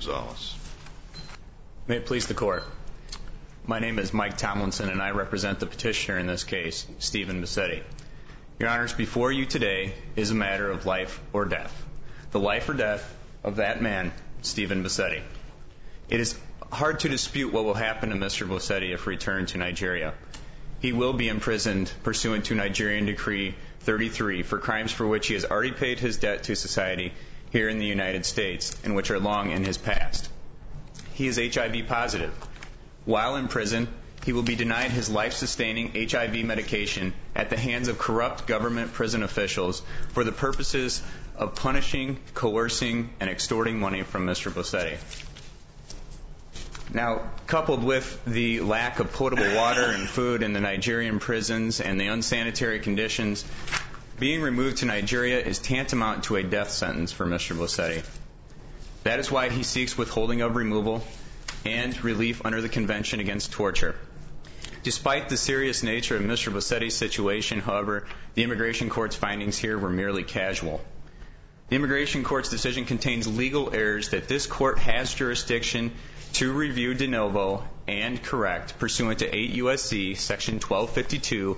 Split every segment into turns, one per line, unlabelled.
Gonzalez.
May it please the Court. My name is Mike Tomlinson, and I represent the petitioner in this case, Stephen Bisetti. Your Honors, before you today is a matter of life or death. The life or death of that man, Stephen Bisetti. It is hard to dispute what will happen to Mr. Bisetti if returned to Nigeria. He will be imprisoned pursuant to Nigerian Decree 33 for crimes for which he has already paid his debt to society here in the United States and which are long in his past. He is HIV positive. While in prison, he will be denied his life-sustaining HIV medication at the hands of corrupt government prison officials for the purposes of punishing, coercing, and extorting money from Mr. Bisetti. Now, coupled with the lack of potable water and food in the Nigerian prisons and the unsanitary conditions, being removed to Nigeria is tantamount to a death sentence for Mr. Bisetti. That is why he seeks withholding of removal and relief under the Convention Against Torture. Despite the serious nature of Mr. Bisetti's situation, however, the Immigration Court's findings here were merely casual. The Immigration Court's decision contains legal errors that this Court has jurisdiction to review de novo and correct pursuant to 8 U.S.C. Section 1252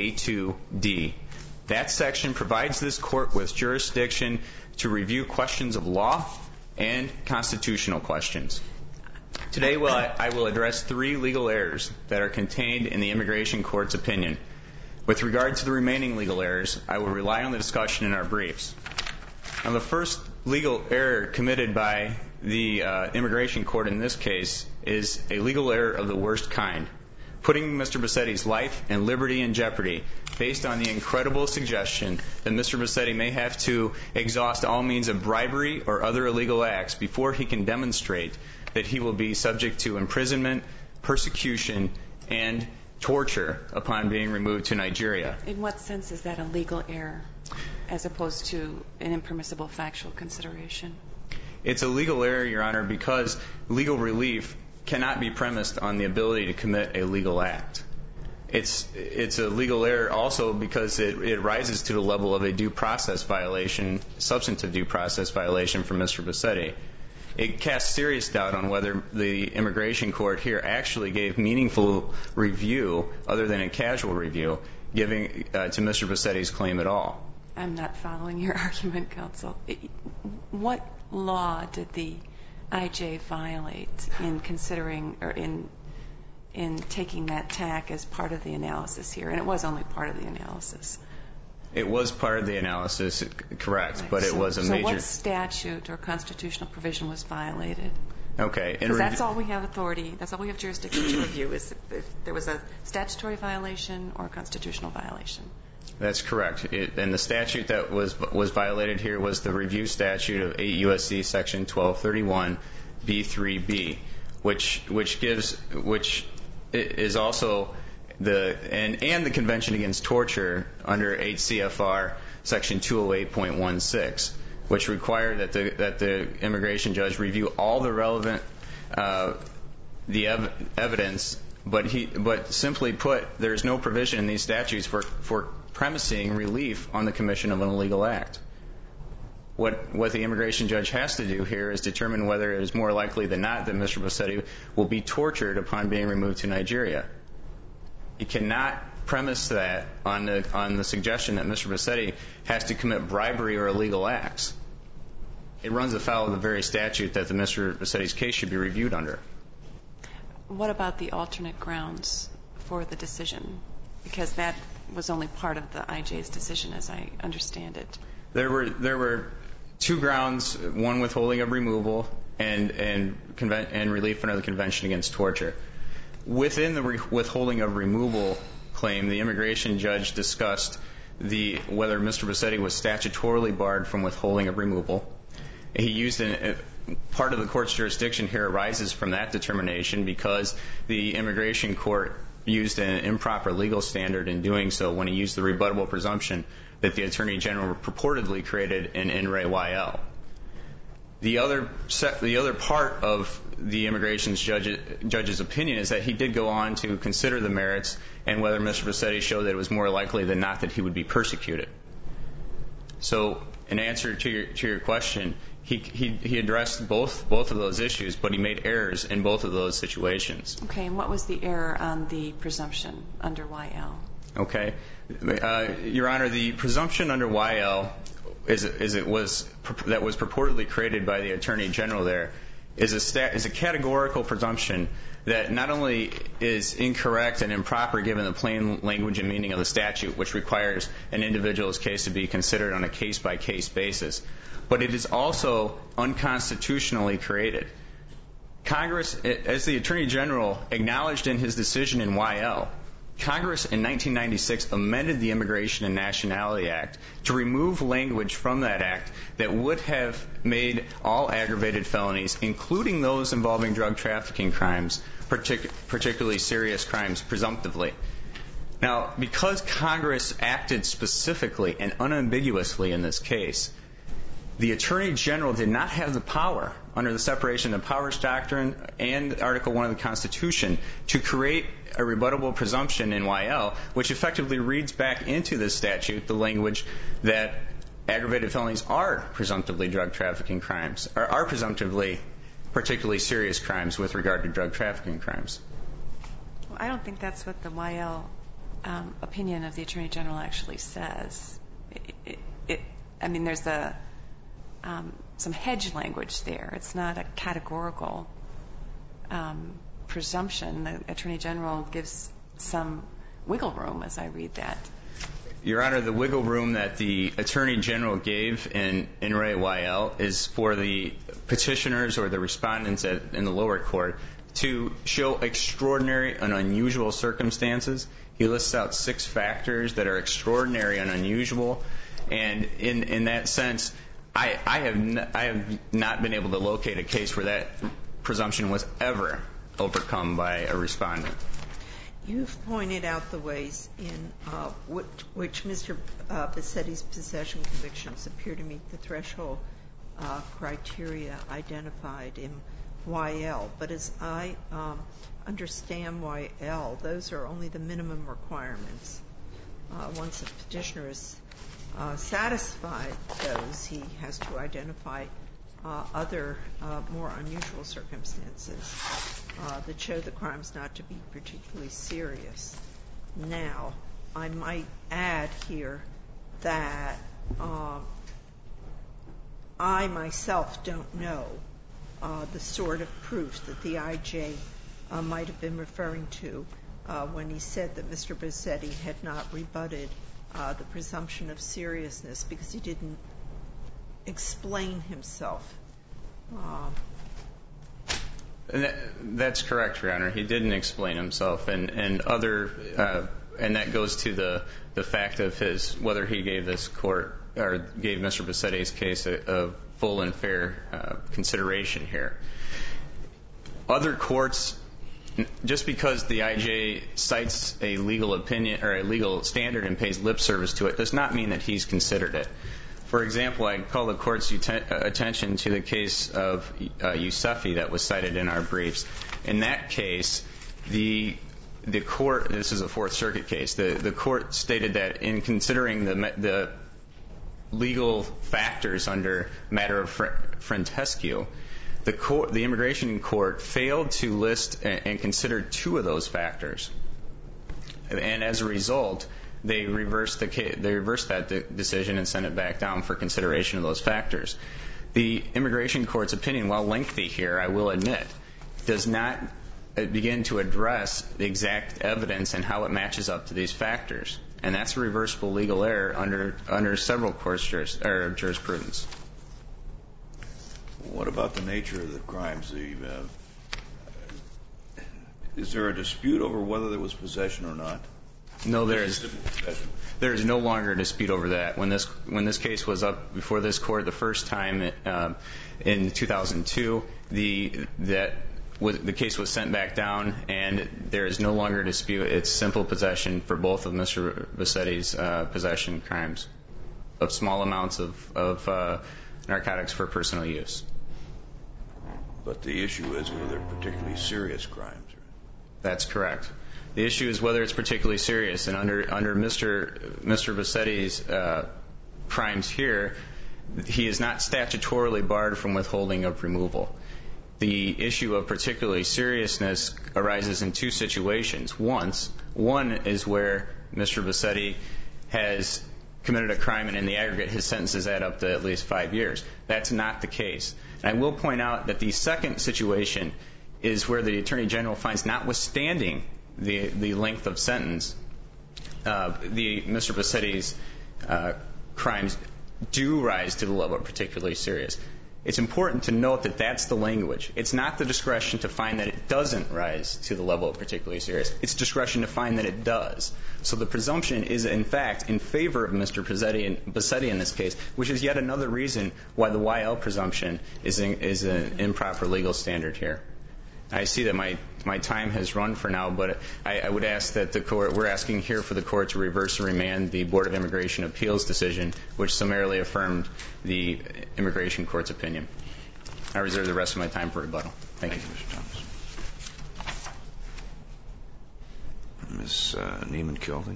A2D. That section provides this Court with jurisdiction to review questions of law and constitutional questions. Today, I will address 3 legal errors that are contained in the Immigration Court's opinion. With regard to the remaining legal errors, I will rely on the discussion in our briefs. Now, the first legal error committed by the Immigration Court in this case is a legal error of the worst kind, putting Mr. Bisetti's life and liberty in jeopardy based on the incredible suggestion that Mr. Bisetti may have to exhaust all means of bribery or other illegal acts before he can demonstrate that he will be subject to imprisonment, persecution, and torture upon being removed to Nigeria.
In what sense is that a legal error as opposed to an impermissible factual consideration?
It's a legal error, Your Honor, because legal relief cannot be premised on the ability to commit a legal act. It's a legal error also because it rises to the level of a due process violation, substantive due process violation for Mr. Bisetti. It casts serious doubt on whether the Immigration Court here actually gave meaningful review, other than a casual review, giving to Mr. Bisetti's claim at all.
I'm not following your argument, counsel. What law did the IJ violate in considering or in taking that tack as part of the analysis here? And it was only part of the analysis.
It was part of the analysis, correct,
Right.
But it was a major...
So what statute or constitutional provision was violated?
Okay.
Because that's all we have authority, that's all we have jurisdiction to review, is if there was a statutory violation or a constitutional violation.
That's correct. And the statute that was violated here was the review statute of 8 U.S.C. Section 1231 B3B, which is also the Convention Against Torture under 8 CFR Section 208.16, which required that the immigration judge review all the relevant evidence, but simply put, there is no provision in these statutes for premising relief on the commission of an illegal act. What the immigration judge has to do here is determine whether it is more likely than not that Mr. Bisetti will be tortured upon being removed to Nigeria. He cannot premise that on the suggestion that Mr. Bisetti has to commit bribery or illegal acts. It runs afoul of the very statute that the Mr. Bisetti's case should be reviewed under.
What about the alternate grounds for the decision? Because that was only part of the IJ's decision, as I understand it.
There were 2 grounds: one, withholding of removal, and relief under the Convention Against Torture. Within the withholding of removal claim, the immigration judge discussed whether Mr. Bisetti was statutorily barred from withholding of removal. He used part of the court's jurisdiction here arises from that determination because the immigration court used an improper legal standard in doing so when he used the rebuttable presumption that the Attorney General purportedly created an in re YL. The other part of the immigration judge's opinion is that he did go on to consider the merits and whether Mr. Bisetti showed that it was more likely than not that he would be persecuted. So, in answer to your question, He addressed both of those issues, but he made errors in both of those situations.
Okay, and what was the error on the presumption under YL?
Okay. Your Honor, the presumption under YL that was purportedly created by the Attorney General there is a categorical presumption that not only is incorrect and improper given the plain language and meaning of the statute, which requires an individual's case to be considered on a case-by-case basis, but it is also unconstitutionally created. Congress, as the Attorney General acknowledged in his decision in YL, Congress in 1996 amended the Immigration and Nationality Act to remove language from that act that would have made all aggravated felonies, including those involving drug trafficking crimes, particularly serious crimes, presumptively. Now, because Congress acted specifically and unambiguously in this case, the Attorney General did not have the power under the separation of powers doctrine and Article I of the Constitution to create a rebuttable presumption in YL, which effectively reads back into this statute the language that aggravated felonies are presumptively drug trafficking crimes, or are presumptively particularly serious crimes with regard to drug trafficking crimes.
Well, I don't think that's what the YL opinion of the Attorney General actually says. I mean, there's some hedge language there. It's not a categorical presumption. The Attorney General gives some wiggle room as I read that.
Your Honor, the wiggle room that the Attorney General gave in Re YL is for the petitioners or the respondents in the lower court to show extraordinary and unusual circumstances. He lists out 6 factors that are extraordinary and unusual, and in that sense, I have not been able to locate a case where that presumption was ever overcome by a respondent.
You've pointed out the ways in which Mr. Bassetti's possession convictions appear to meet the threshold criteria identified in YL. But as I understand YL, those are only the minimum requirements. Once a petitioner is satisfied those, he has to identify other more unusual circumstances that show the crimes not to be particularly serious. Now, I might add here that I myself don't know the sort of proof that the IJ might have been referring to when he said that Mr. Bassetti had not rebutted the presumption of seriousness, because he didn't explain himself.
That's correct, Your Honor. He didn't explain himself, and that goes to the fact of whether he gave this court or gave Mr. Bassetti's case a full and fair consideration here. Other courts, just because the IJ cites a legal opinion or a legal standard and pays lip service to it, does not mean that he's considered it. For example, I call the court's attention to the case of Yousefi that was cited in our briefs. In that case, the court, this is a Fourth Circuit case, the court stated that in considering the legal factors under matter of frantescue, the immigration court failed to list and consider 2 of those factors. And as a result, they reversed that decision and sent it back down for consideration of those factors. The immigration court's opinion, while lengthy here, I will admit, does not begin to address the exact evidence and how it matches up to these factors. And that's a reversible legal error under several courts' jurisprudence.
What about the nature of the crimes? Is there a dispute over whether there was possession or not?
No, there is no longer a dispute over that. When this case was up before this court the first time in 2002, the case was sent back down, and there is no longer a dispute. It's simple possession for both of Mr. Bassetti's possession crimes of small amounts of narcotics for personal use.
But the issue is whether they're particularly serious crimes.
That's correct. The issue is whether it's particularly serious, and under Mr. Bassetti's crimes here, he is not statutorily barred from withholding of removal. The issue of particularly seriousness arises in two situations. One is where Mr. Bassetti has committed a crime and in the aggregate his sentences add up to at least 5 years. That's not the case. And I will point out that the second situation is where the Attorney General finds, notwithstanding the length of sentence, Mr. Bassetti's crimes do rise to the level of particularly serious. It's important to note that that's the language. It's not the discretion to find that it doesn't rise to the level of particularly serious. It's discretion to find that it does. So the presumption is, in fact, in favor of Mr. Bassetti in this case, which is yet another reason why the YL presumption is an improper legal standard here. I see that my time has run for now, but I would ask that the court, we're asking here for the court to reverse and remand the Board of Immigration Appeals decision, which summarily affirmed the immigration court's opinion. I reserve the rest of my time for rebuttal. Thank you.
Mr. Thomas. Ms. Neiman-Kelting.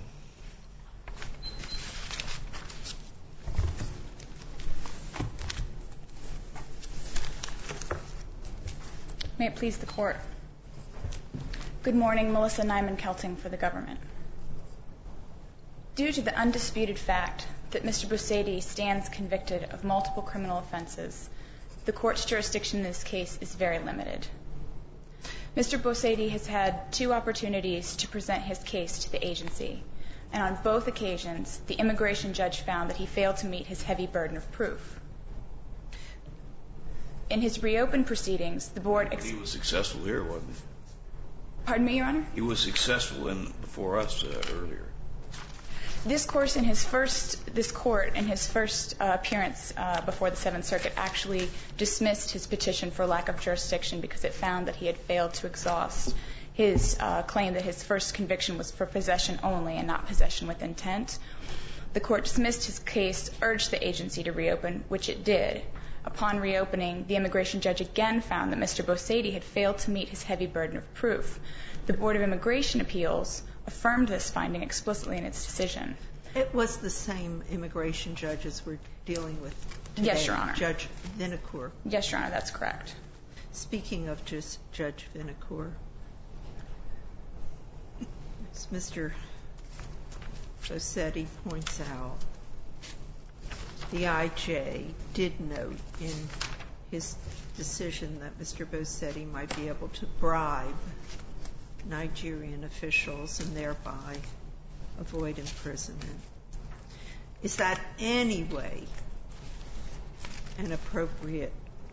May it please the Court. Good morning, Melissa Neiman-Kelting for the government. Due to the undisputed fact that Mr. Bassetti stands convicted of multiple criminal offenses, the Court's jurisdiction in this case is very limited. Mr. Bassetti has had 2 opportunities to present his case to the agency, and on both occasions, the immigration judge found that he failed to meet his heavy burden of proof. In his reopened proceedings, the Board...
He was successful here, wasn't he?
Pardon me, Your Honor?
He was successful before us earlier.
This court, in his first appearance before the Seventh Circuit, actually dismissed his petition for lack of jurisdiction because it found that he had failed to exhaust his claim that his first conviction was for possession only and not possession with intent. The Court dismissed his case, urged the agency to reopen, which it did. Upon reopening, the immigration judge again found that Mr. Bassetti had failed to meet his heavy burden of proof. The Board of Immigration Appeals affirmed this finding explicitly in its decision.
It was the same immigration judge as we're dealing with today.
Yes, Your Honor.
Judge Vinokur.
Yes, Your Honor, that's correct.
Speaking of Judge Vinokur, as Mr. Bassetti points out, the IJ did note in his decision that Mr. Bassetti might be able to bribe Nigerian officials and thereby avoid imprisonment. Is that any way an appropriate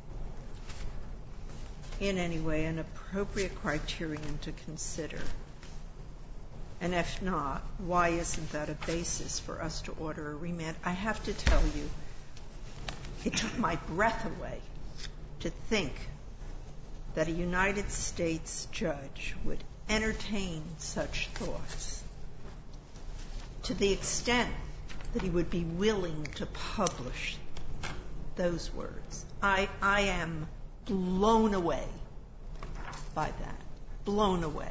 criterion to consider? And if not, why isn't that a basis for us to order a remand? I have to tell you, it took my breath away to think that a United States judge would entertain such thoughts to the extent that he would be willing to publish those words. I am blown away by that. Blown away.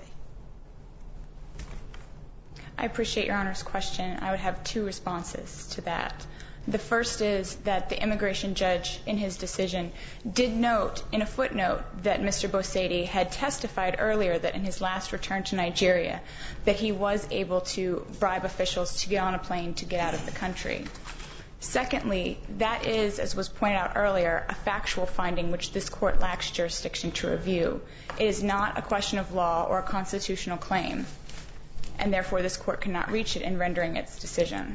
I appreciate Your Honor's question. I would have 2 responses to that. The first is that the immigration judge in his decision did note in a footnote that Mr. Bassetti had testified earlier that in his last return to Nigeria that he was able to bribe officials to get on a plane to get out of the country. Secondly, that is, as was pointed out earlier, a factual finding which this Court lacks jurisdiction to review. It is not a question of law or a constitutional claim, and therefore this Court cannot reach it in rendering its decision.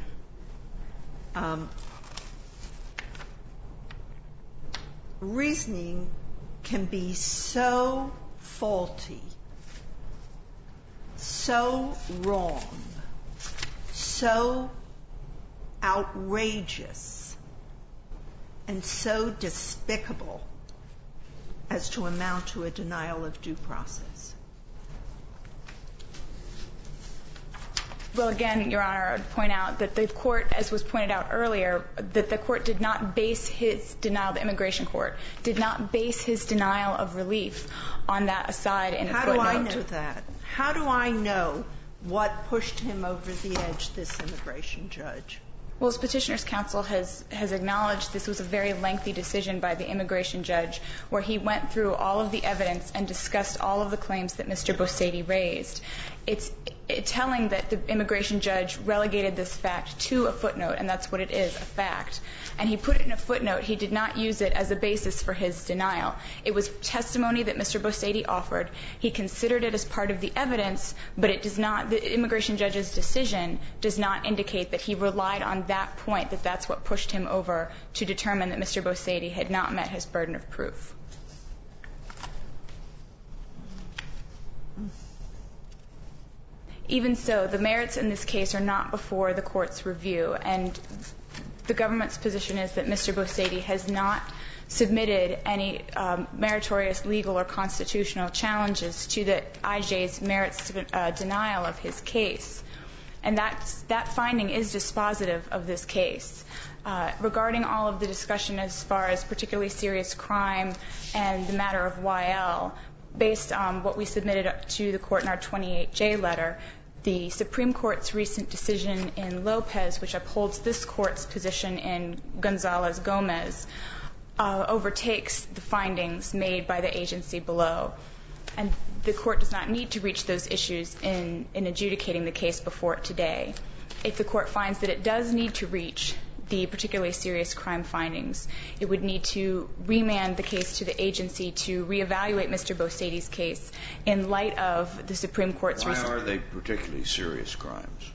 Reasoning can be so faulty, so wrong, so outrageous, and so despicable as to amount to a denial of due process.
Well, again, Your Honor, I would point out that the Court, as was pointed out earlier, that the Court did not base his denial, the immigration court, did not base his denial of relief on that aside in a footnote.
How do I know that? How do I know what pushed him over the edge, this immigration judge?
Well, as Petitioner's Counsel has acknowledged, this was a very lengthy decision by the immigration judge where he went through all of the evidence and discussed all of the claims that Mr. Bosetti raised. It's telling that the immigration judge relegated this fact to a footnote, and that's what it is, a fact. And he put it in a footnote. He did not use it as a basis for his denial. It was testimony that Mr. Bosetti offered. He considered it as part of the evidence, but it does not, the immigration judge's decision does not indicate that he relied on that point, that that's what pushed him over to determine that Mr. Bosetti had not met his burden of proof. Even so, the merits in this case are not before the court's review, and the government's position is that Mr. Bosetti has not submitted any meritorious legal or constitutional challenges to the IJ's merits denial of his case. And that finding is dispositive of this case. Regarding all of the discussion as far as particularly serious crime and the matter of YL, based on what we submitted to the court in our 28J letter, the Supreme Court's recent decision in Lopez, which upholds this court's position in Gonzalez-Gomez, overtakes the findings made by the agency below. And the court does not need to reach those issues in adjudicating the case before it today. If the court finds that it does need to reach the particularly serious crime findings, it would need to remand the case to the agency to reevaluate Mr. Bosetti's case in light of the Supreme Court's recent...
Why are they particularly serious crimes?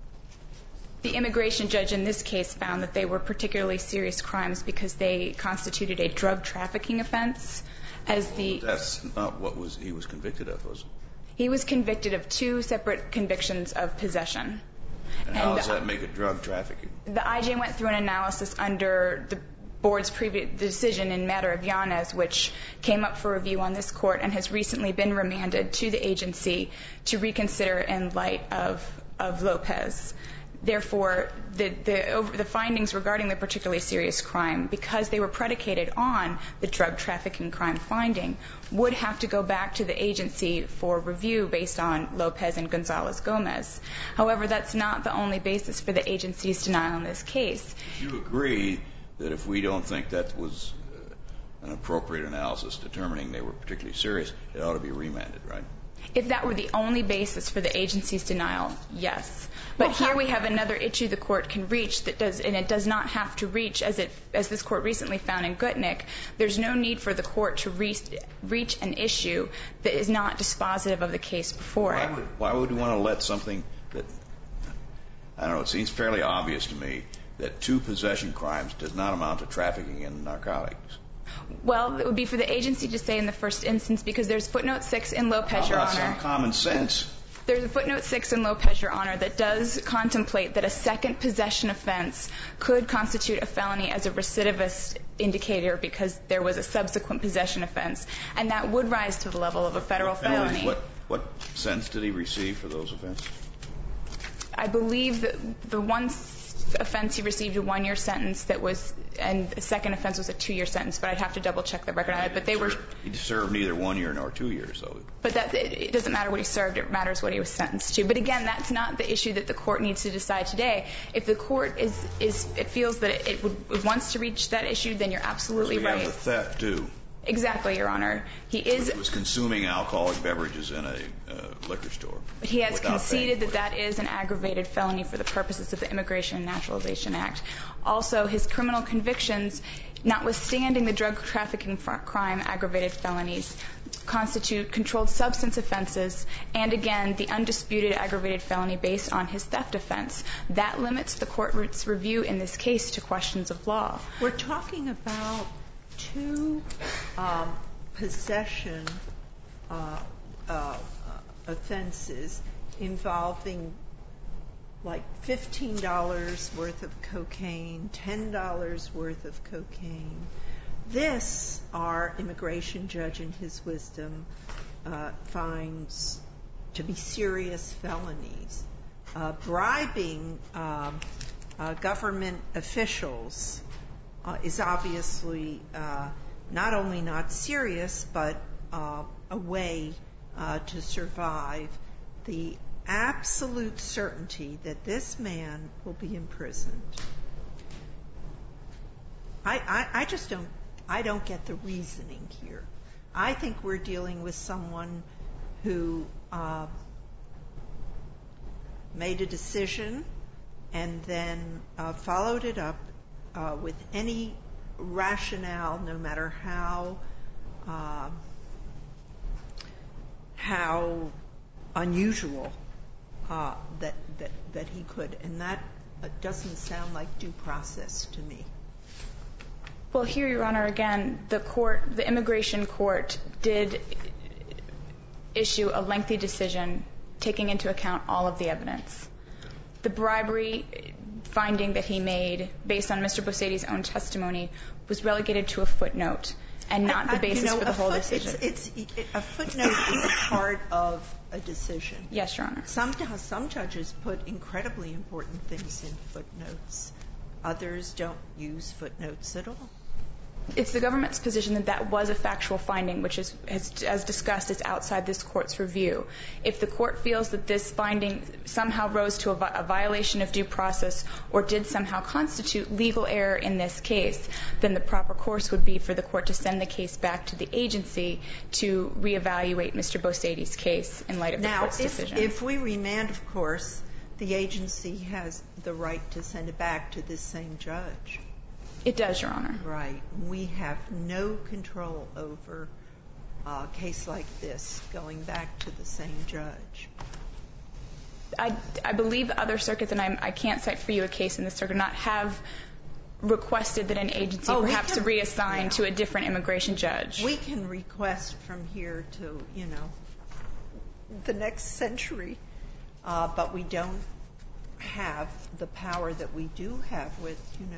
The immigration judge in this case found that they were particularly serious crimes because they constituted a drug trafficking offense.
That's not what he was convicted of, was it?
He was convicted of 2 separate convictions of possession.
And how does that make it drug trafficking?
The IJ went through an analysis under the board's previous decision in matter of Yanez, which came up for review on this court and has recently been remanded to the agency to reconsider in light of Lopez. Therefore, the findings regarding the particularly serious crime, because they were predicated on the drug trafficking crime finding, would have to go back to the agency for review based on Lopez and Gonzalez-Gomez. However, that's not the only basis for the agency's denial in this case.
You agree that if we don't think that was an appropriate analysis determining they were particularly serious, it ought to be remanded, right?
If that were the only basis for the agency's denial, yes. But here we have another issue the court can reach that does, and it does not have to reach, as this court recently found in Gutnick, there's no need for the court to reach an issue that is not dispositive of the case before it.
Why would we want to let something that, I don't know, it seems fairly obvious to me that 2 possession crimes does not amount to trafficking in narcotics?
Well, it would be for the agency to say in the first instance, because there's footnote 6 in Lopez, Your Honor.
How about some common sense?
There's a footnote 6 in Lopez, Your Honor, that does contemplate that a second possession offense could constitute a felony as a recidivist indicator because there was a subsequent possession offense, and that would rise to the level of a federal felony.
What sentence did he receive for those offenses?
I believe that the one offense he received a 1-year sentence and the second offense was a 2-year sentence, but I'd have to double check the record on it. But
he served neither 1 year nor 2 years, though.
But it doesn't matter what he served; it matters what he was sentenced to. But again, that's not the issue that the court needs to decide today. If the court it feels that it wants to reach that issue, then you're absolutely right.
We have the theft too.
Exactly, Your Honor. He was
consuming alcoholic beverages in a liquor store.
But he has conceded that is an aggravated felony for the purposes of the Immigration and Naturalization Act. Also, his criminal convictions, notwithstanding the drug trafficking crime aggravated felonies, constitute controlled substance offenses, and again, the undisputed aggravated felony based on his theft offense. That limits the court's review in this case to questions of law.
We're talking about 2 possession offenses involving like $15 worth of cocaine, $10 worth of cocaine. This, our immigration judge in his wisdom finds to be serious felonies. Bribing government officials is obviously not only not serious, but a way to survive. The absolute certainty that this man will be imprisoned I just don't get the reasoning here. I think we're dealing with someone who made a decision and then followed it up with any rationale, no matter how unusual that he could, and that doesn't sound like due process to me.
Well, here, Your Honor, again, the immigration court did issue a lengthy decision taking into account all of the evidence. The bribery finding that he made, based on Mr. Bossetti's own testimony, was relegated to a footnote and not the basis for the whole decision.
A footnote is a part of a decision.
Yes, Your Honor.
Some judges put incredibly important things in footnotes. Others don't use footnotes at all.
It's the government's position that that was a factual finding, which is, as discussed, is outside this court's review. If the court feels that this finding somehow rose to a violation of due process or did somehow constitute legal error in this case, then the proper course would be for the court to send the case back to the agency to reevaluate Mr. Bossetti's case in light of the court's decision.
Now, if we remand, of course, the agency has the right to send it back to this same judge.
It does, Your Honor.
Right. We have no control over a case like this going back to the same judge.
I believe other circuits, and I can't cite for you a case in this circuit, not have requested that an agency perhaps reassign to a different immigration judge.
We can request from here to, the next century, but we don't have the power that we do have with,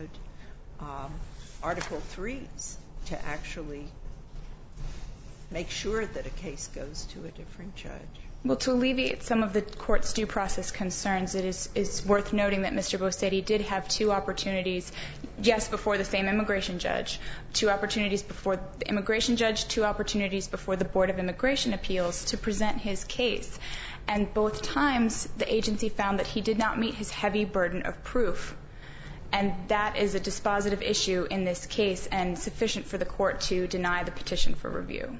Article 3s to actually make sure that a case goes to a different judge.
Well, to alleviate some of the court's due process concerns, it is worth noting that Mr. Bossetti did have two opportunities, yes, before the same immigration judge, two opportunities before the immigration judge, two opportunities before the Board of Immigration Appeals to present his case. And both times, the agency found that he did not meet his heavy burden of proof. And that is a dispositive issue in this case and sufficient for the court to deny the petition for review.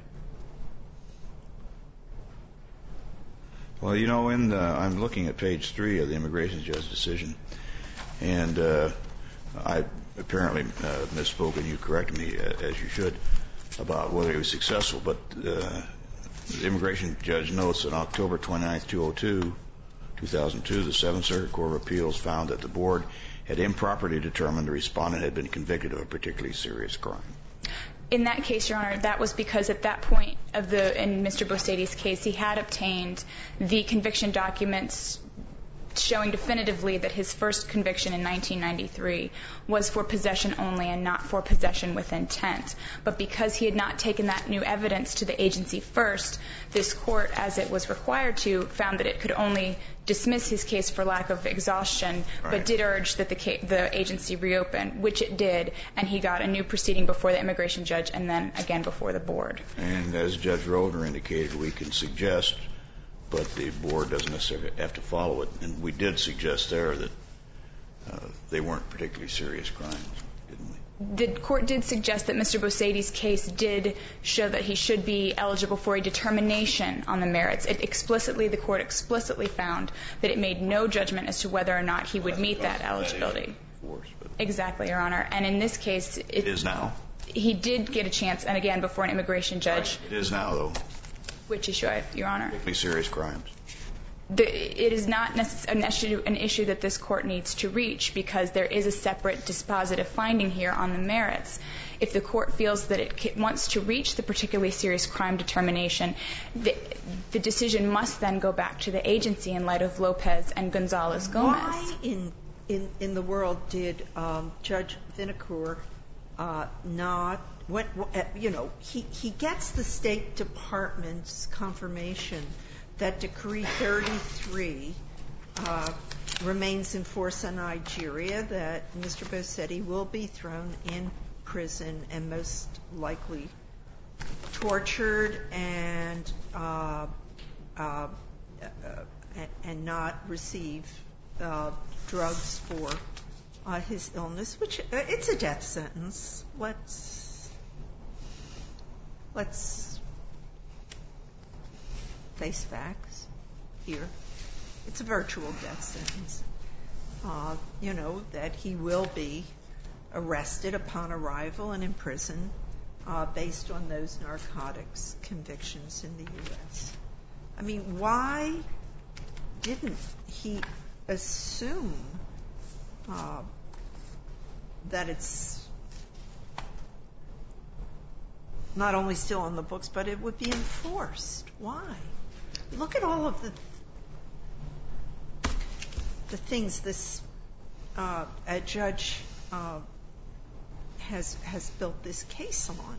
Well, I'm looking at page 3 of the immigration judge's decision, and I apparently misspoke, and you corrected me, as you should, about whether he was successful. But the immigration judge notes that on October 29, 2002, the Seventh Circuit Court of Appeals found that the board had improperly determined the respondent had been convicted of a particularly serious crime.
In that case, Your Honor, that was because at that point in Mr. Bossetti's case, he had obtained the conviction documents showing definitively that his first conviction in 1993 was for possession only and not for possession with intent. But because he had not taken that new evidence to the agency first, this court, as it was required to, found that it could only dismiss his case for lack of exhaustion, but did urge that the agency reopen, which it did, and he got a new proceeding before the immigration judge and then again before the board. And
as Judge Roedner indicated, we can suggest, but the board doesn't necessarily have to follow it. And we did suggest there that they weren't particularly serious crimes, didn't we?
The court did suggest that Mr. Bossetti's case did show that he should be eligible for a determination on the merits. The court explicitly found that it made no judgment as to whether or not he would meet that eligibility. Exactly, Your Honor. And in this case,
it is now.
He did get a chance, and again, before an immigration judge.
It is now, though.
Which issue, Your Honor?
Particularly serious crimes.
It is not an issue that this court needs to reach because there is a separate dispositive finding here on the merits. If the court feels that it wants to reach the particularly serious crime determination, the decision must then go back to the agency in light of Lopez and Gonzalez-Gomez.
Why in the world did Judge Vinokur not, he gets the State Department's confirmation that Decree 33 remains in force in Nigeria, that Mr. Bossetti will be thrown in prison and most likely tortured and not receive drugs for his illness, which it's a death sentence. Let's face facts here. It's a virtual death sentence. That he will be arrested upon arrival and imprisoned based on those narcotics convictions in the U.S. I mean, why didn't he assume that it's not only still on the books, but it would be enforced? Why? Look at all of the things this a judge has built this case on.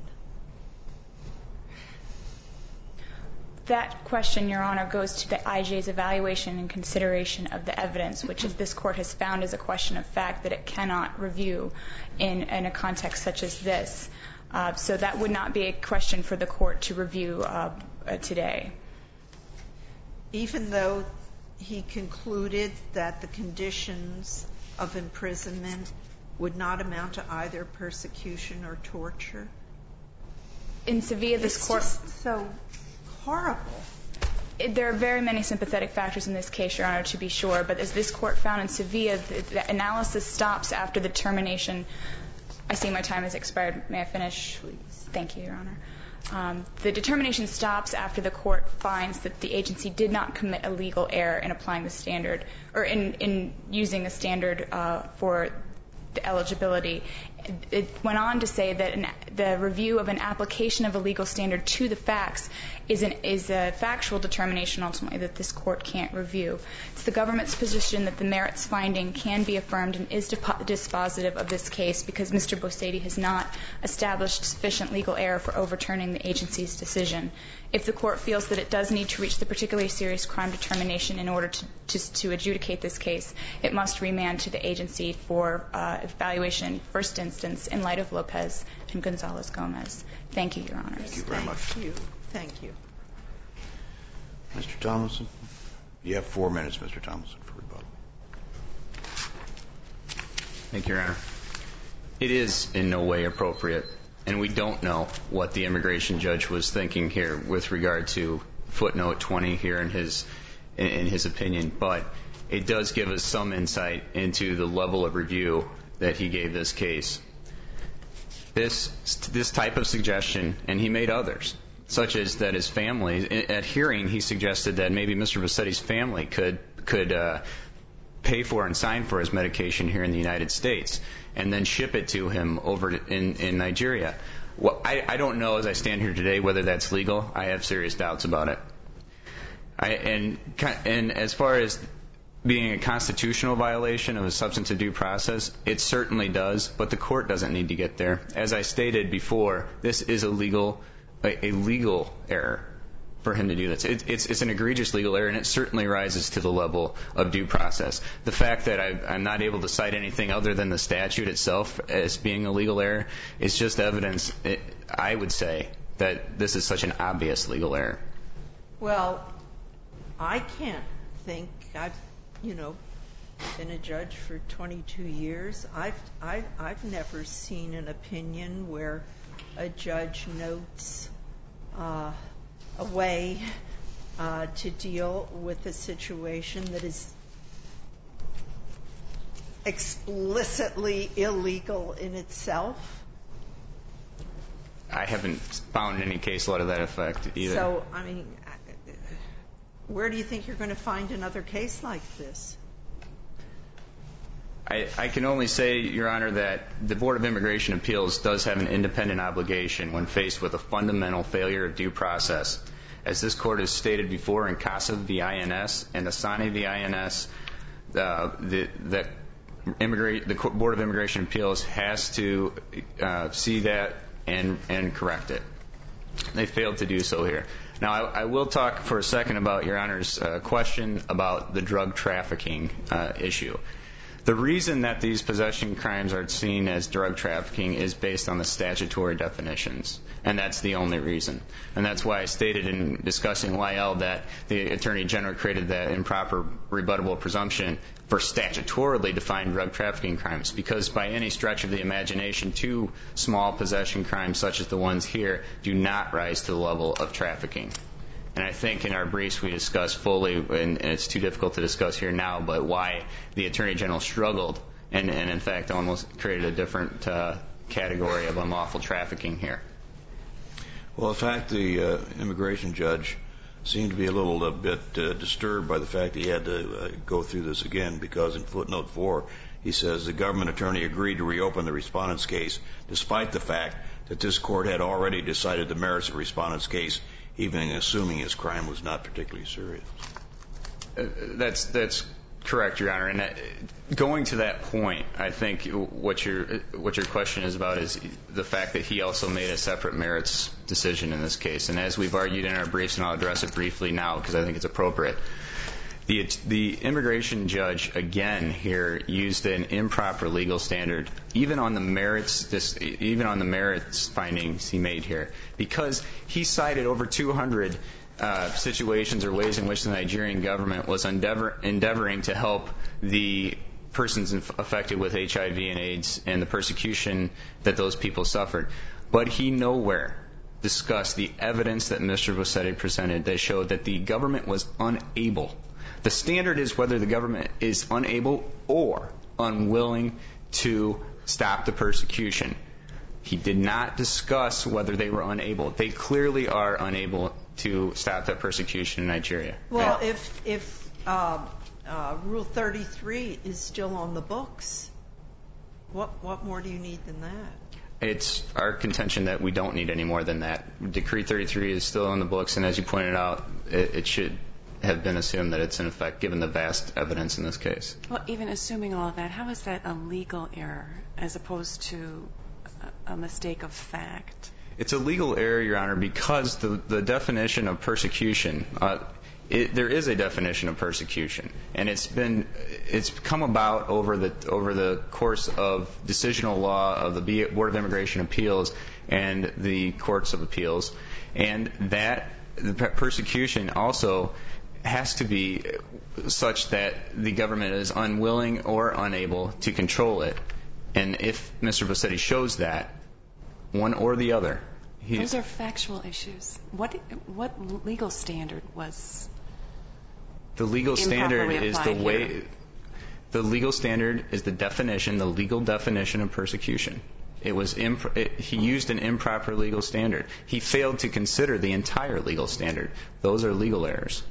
That question, Your Honor, goes to the IJ's evaluation and consideration of the evidence, which is this Court has found is a question of fact that it cannot review in a context such as this. So that would not be a question for the Court to review today. Even though he concluded that the conditions of imprisonment would not amount to either persecution or torture? In Sevilla, this Court... It's just so horrible. There are very many sympathetic factors in this case, Your Honor, to be sure, but as this Court found in Sevilla, the analysis stops after the termination. I see my time has expired. May I finish? Please. Thank you, Your Honor. The determination stops after the Court finds that the agency did not commit a legal error in applying the standard, or in using the standard for the eligibility. It went on to say that the review of an application of a legal standard to the facts is a factual determination, ultimately, that this Court can't review. It's the government's position that the merits finding can be affirmed and is dispositive of this case because Mr. Bosady has not established sufficient legal error for overturning the agency's decision. If the Court feels that it does need to reach the particularly serious crime determination in order to adjudicate this case, it must remand to the agency for evaluation first instance in light of Lopez and Gonzalez-Gomez. Thank you, Your Honors.
Thank you very much.
Thank you.
Mr. Tomlinson? You have 4 minutes, Mr. Tomlinson, for rebuttal.
Thank you, Your Honor. It is in no way appropriate, and we don't know what the immigration judge was thinking here with regard to footnote 20 here in his opinion, but it does give us some insight into the level of review that he gave this case. This type of suggestion, and he made others, such as that his family, at hearing he suggested that maybe Mr. Bosady's family could pay for and sign for his medication here in the United States and then ship it to him over in Nigeria. Well, I don't know as I stand here today whether that's legal. I have serious doubts about it. And as far as being a constitutional violation of a substantive due process, it certainly does, but the Court doesn't need to get there. As I stated before, this is a legal error for him to do this. It's an egregious legal error, and it certainly rises to the level of due process. The fact that I'm not able to cite anything other than the statute itself as being a legal error is just evidence, I would say, that this is such an obvious legal error.
Well, I can't think. I've been a judge for 22 years. I've never seen an opinion where a judge notes a way to deal with a situation that is explicitly illegal in itself.
I haven't found any case law to that effect either.
So, I mean, where do you think you're going to find another case like this?
I can only say, Your Honor, that the Board of Immigration Appeals does have an independent obligation when faced with a fundamental failure of due process. As this Court has stated before in CASA v. INS and Asani v. INS, the Board of Immigration Appeals has to see that and correct it. They failed to do so here. Now, I will talk for a second about Your Honor's question about the drug trafficking issue. The reason that these possession crimes are seen as drug trafficking is based on the statutory definitions, and that's the only reason. And that's why I stated in discussing Lyell that the Attorney General created that improper rebuttable presumption for statutorily defined drug trafficking crimes, because by any stretch of the imagination, two small possession crimes such as the ones here do not rise to the level of trafficking. And I think in our briefs we discussed fully, and it's too difficult to discuss here now, but why the Attorney General struggled and in fact almost created a different category of unlawful trafficking here.
Well, in fact, the immigration judge seemed to be a little bit disturbed by the fact that he had to go through this again, because in footnote 4 he says the government attorney agreed to reopen the respondent's case despite the fact that this court had already decided the merits of the respondent's case, even assuming his crime was not particularly serious.
That's correct, Your Honor. And going to that point, I think what your question is about is the fact that he also made a separate merits decision in this case. And as we've argued in our briefs, and I'll address it briefly now because I think it's appropriate, the immigration judge again here used an improper legal standard, even on the merits findings he made here, because he cited over 200 situations or ways in which the Nigerian government was endeavoring to help the persons affected with HIV and AIDS and the persecution that those people suffered. But he nowhere discussed the evidence that Mr. Bossetti presented that showed that the government was unable. The standard is whether the government is unable or unwilling to stop the persecution. He did not discuss whether they were unable. They clearly are unable to stop that persecution in Nigeria.
Well, if Rule 33 is still on the books, what more do you need than that?
It's our contention that we don't need any more than that. Decree 33 is still on the books, and as you pointed out, it should have been assumed that it's in effect given the vast evidence in this case.
Well, even assuming all of that, how is that a legal error as opposed to a mistake of fact?
It's a legal error, Your Honor, because the definition of persecution, there is a definition of persecution, and it's come about over the course of decisional law of the Board of Immigration Appeals and the Courts of Appeals, and that the persecution also has to be such that the government is unwilling or unable to control it. And if Mr. Bossetti shows that, one or the other.
Those are factual issues. What legal standard was
the legal standard is the way
here?
The legal standard is the definition, the legal definition of persecution. It was he used an improper legal standard. He failed to consider the entire legal standard. Those are legal errors.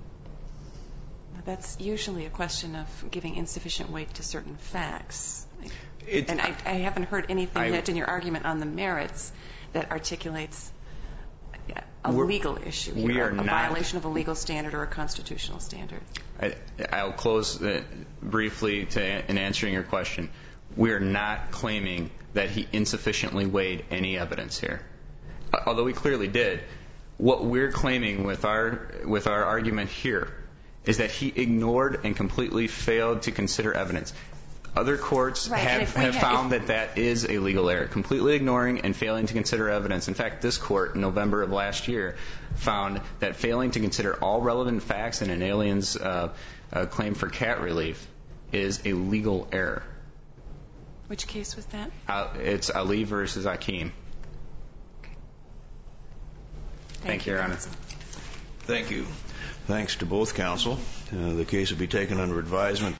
That's usually a question of giving insufficient weight to certain facts. And I haven't heard anything yet in your argument on the merits that articulates a legal issue here, a violation of a legal standard or a constitutional standard.
I'll close briefly in answering your question. We are not claiming that he insufficiently weighed any evidence here, although he clearly did. What we're claiming with our argument here is that he ignored and completely failed to consider evidence. Other courts have found that is a legal error, completely ignoring and failing to consider evidence. In fact, this court in November of last year found that failing to consider all relevant facts in an alien's claim for cat relief is a legal error.
Which case was that?
It's Ali versus Akeem.
Okay.
Thank you, Your Honor.
Thank you. Thanks to both counsel. The case will be taken under advisement.